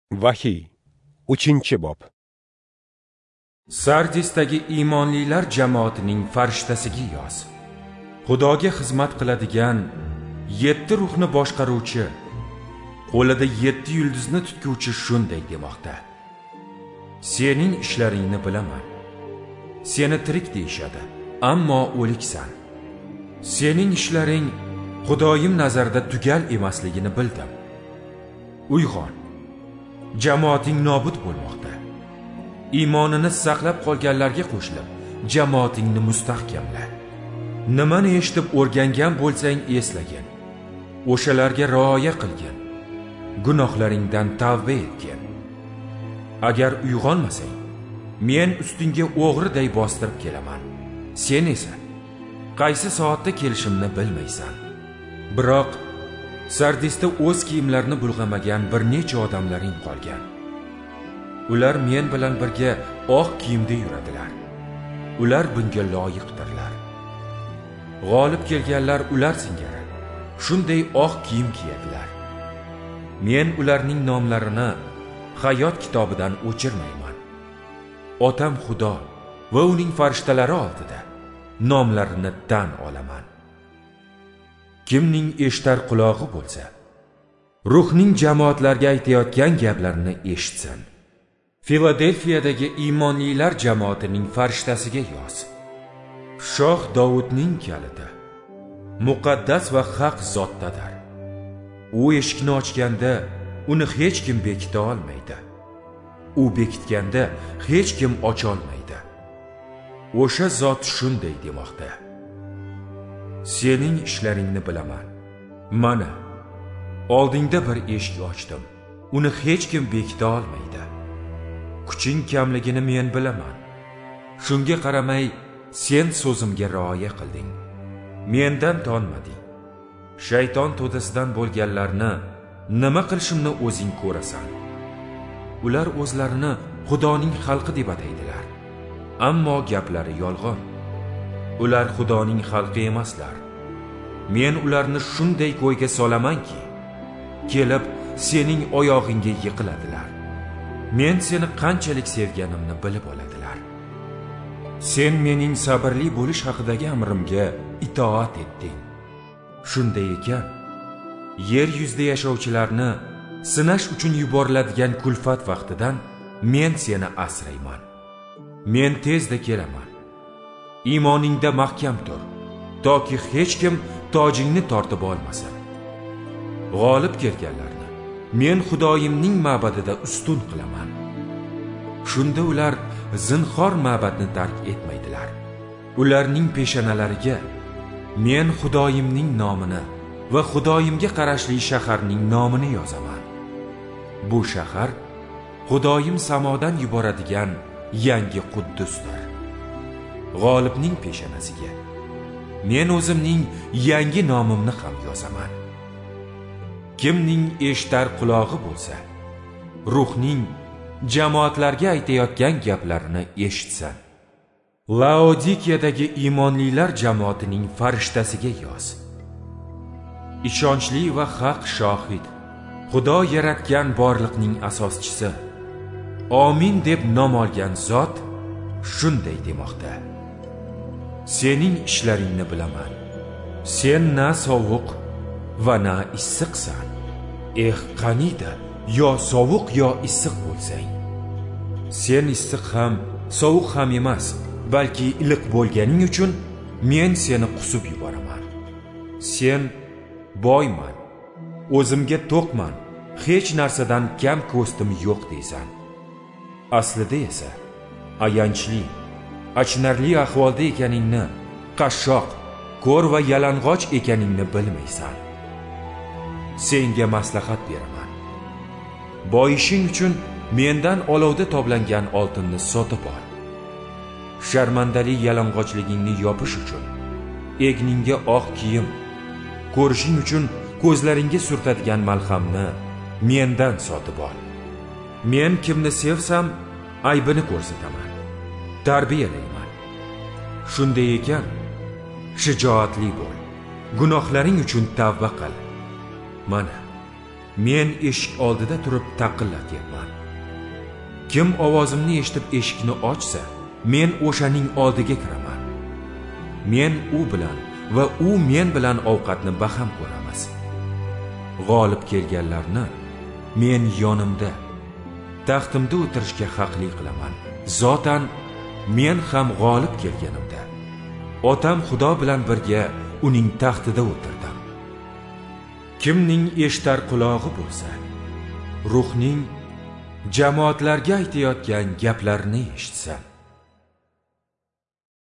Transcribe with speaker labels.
Speaker 1: Vahiy 3-bob.
Speaker 2: Sardisdagi iymonlilar jamoatining farishtasiga yoz. Xudoga xizmat qiladigan 7 ruhni boshqaruvchi, qo'lida 7 yulduzni tutuvchi shunday demoqda: Sening ishlaringni bilaman. Seni tirik deyshadi, ammo o'liksan. Sening ishlaring Xudoyim nazarida tugal emasligini bildim. Uyg'on. Jamoating nobud bo'lmoqda. Iymonini saqlab qolganlarga qo'shilib, jamoatingni mustahkamla. Nimani eshitib o'rgangan bo'lsang eslagin. O'shalarga rioya qilgin. Gunohlaringdan tavba etgin. Agar uyg'onmasang, men ustingga o'g'riday bostirib kelaman. Sen esa qaysi soatda kelishimni bilmaysan. Biroq Sardisda o'z kiyimlarini bulg'amagan bir necha odamlaring qolgan. Ular men bilan birga oq kiyimda yuradilar. Ular bunga loyiqdirlar. G'olib kelganlar ular singari shunday oq kiyim kiyadilar. Men ularning nomlarini hayot kitobidan o'chirmayman. Otam Xudo va uning farishtalari oldida nomlarini tan olaman. Kimning eshitar qulog'i bo'lsa, ruhning jamoatlarga aytayotgan gaplarini eshitsin. Filadelfiyadagi iymonlilar jamoatining farishtasiga yoz. Shoh Davudning kaliti muqaddas va haq zotdadir. U eshikni ochganda uni hech kim bekita olmaydi. U bekitganda hech kim ocha olmaydi. O'sha zot shunday demoqda: Sening ishlaringni bilaman. Mana, oldingda bir eshik ochdim. Uni hech kim bekita olmaydi. Kuching kamligini men bilaman. Shunga qaramay, sen so'zimga rioya qilding. Mendan tonmading. Shayton to'dasidan bo'lganlarni nima qilishimni o'zing ko'rasan. Ular o'zlarini Xudoning xalqi deb ataydilar. Ammo gaplari yolg'on. Ular Xudoning xalqi emaslar. Men ularni shunday ko'yga solamanki, kelib sening oyog'ingga yiqiladilar. Men seni qanchalik sevganimni bilib oladilar. Sen mening sabrli bo'lish haqidagi amrimga itoat etding. Shunday ekan, yer yuzida yashovchilarni sinash uchun yuboriladigan kulfat vaqtidan men seni asrayman. Men tezda kelaman. Iymoningda mahkam tur, toki hech kim tojingni tortib olmasin. G'olib kelganlarni men Xudoyimning ma'badida ustun qilaman. Shunda ular zinhor ma'badni tark etmaydilar. Ularning peshonalariga men Xudoyimning nomini va Xudoyimga qarashli shaharning nomini yozaman. Bu shahar Xudoyim samodan yuboradigan yangi Quddusdir. G'olibning peshonasiga men o'zimning yangi nomimni ham yozaman. Kimning eshitar qulog'i bo'lsa, ruhning jamoatlarga aytayotgan gaplarini eshitsin. Laodikiyadagi iymonlilar jamoatining farishtasiga yoz. Ishonchli va haq shohid, Xudo yaratgan borliqning asoschisi, Amin deb nom olgan zot shunday demoqda: Sening ishlaringni bilaman. Sen na sovuq va na issiqsan. Qaniydi yo sovuq yo issiq bo'lsang. Sen issiq ham, sovuq ham emas, balki iliq bo'lganing uchun men seni qusib yuboraman. Sen boyman, o'zimga to'qman, hech narsadan kam ko'stim yo'q deysan. Aslida esa ayanchli, achinarli ahvolda ekaningni, qashshoq, ko'r va yalang'och ekaningni bilmaysan. Senga maslahat beraman. Boyishing uchun mendan olovda toblangan oltinni sotib ol. Sharmandali yalang'ochligingni yopish uchun egningga oq kiyim, ko'rishing uchun ko'zlaringga surtadigan malhamni mendan sotib ol. Men kimni sevsam, aybini ko'rsataman, tarbiyalayman. Shunday ekan, shijoatli bo'l. Gunohlaring uchun tavba qil. Mana, men eshik oldida turib taqillatyapman. Kim ovozimni eshitib eshikni ochsa, men o'shaning oldiga kiraman. Men u bilan va u men bilan ovqatni baham ko'ramiz. G'olib kelganlarni men yonimda, taxtimda o'tirishga haqli qilaman. Zotan men ham g'olib kelganimda Otam Xudo bilan birga uning taxtida o'tirdim. Kimning eshitar qulog'i bo'lsa, ruhning jamoatlarga aytayotgan gaplarini eshitsin.